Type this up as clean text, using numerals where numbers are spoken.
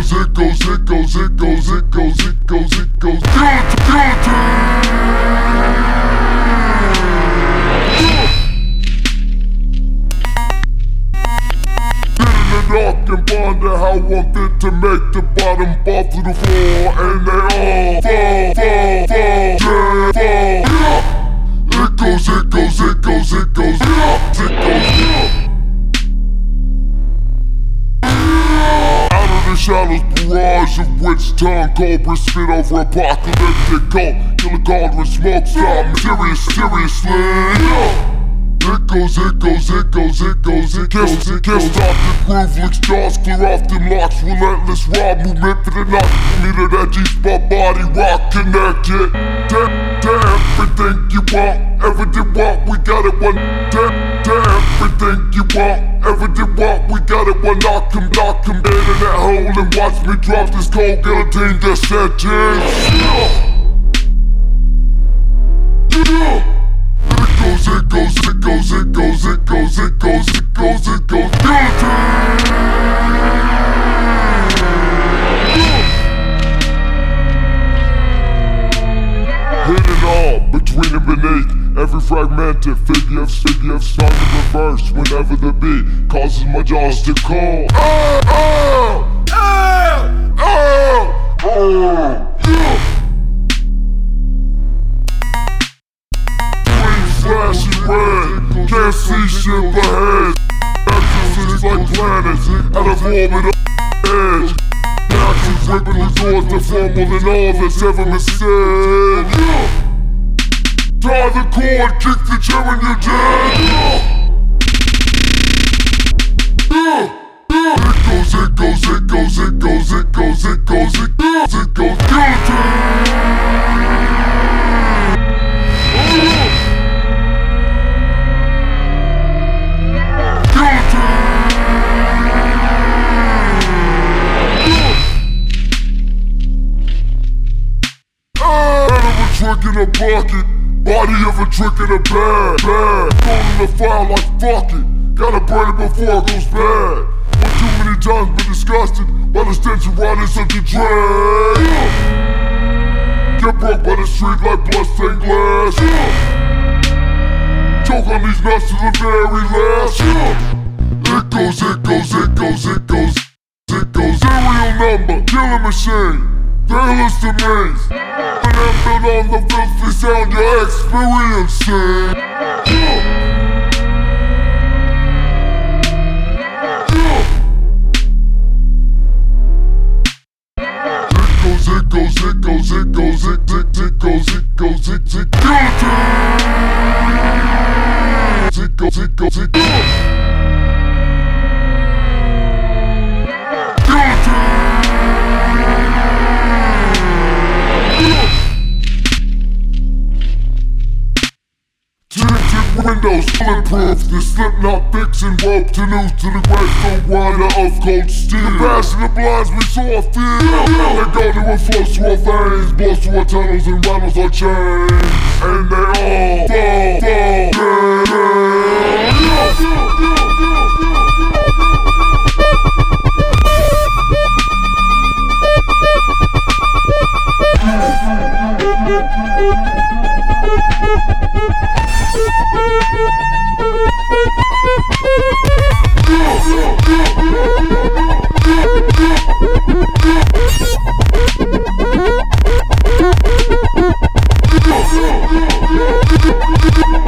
goes, it goes, it goes, it goes, it goes, it goes, it goes. Dark and ponder how I'm fit to make the bottom fall to the floor, and they all fall. It goes, it goes, it goes, it goes, it goes. Out of the shadows, barrage of witch tongue, cobra spit over apocalyptic cult, killer cauldron, smoke stop, mysteriously. It goes, it goes, it goes, it goes, it goes, it goes. Can't stop the groove, licks jaws, clear off them locks. Relentless raw movement for the knock. Meter that G-spot body rock connected. To everything you want, ever did want, we got it one. To everything you want, ever did want, we got it one. Knock him dead in that hole and watch me drop this cold guillotine just sentence. It goes, it goes, it goes, it goes, it goes, it goes, it goes, it goes. Hidden all between and beneath every fragmented figure of sung in reverse whenever the beat causes my jaws to call. Flashing red, can't see shit ahead. Actions like planets out of orbit edge. Actions ripping the doors to fumble and all that's ever been said. Tie the cord, kick the chair when you're dead. It goes, it goes, it goes, it goes, it goes, it goes, it goes, it goes. Trick in a bucket, body of a trick in a bag. Thrown in the fire like fuck it, gotta burn it before it goes bad. One too many times been disgusted by the stench of riding such a drag. Get broke by the street like bloodstained glass. Choke on these nuts to the very last. It goes, it goes, it goes, it goes, it goes. Serial number, killing machine. They listen to me. And on the filthy sound you're experiencing. It goes, it goes, it goes, it goes, it goes, it goes, it goes, it goes, it goes, it goes. Windows bulletproof, the slipknot fixing rope to noose to the graceful rider of cold steel. The passion that blinds me so I feel. They go to a flow through our veins, blows through our tunnels and rattles our chains. And they all fall.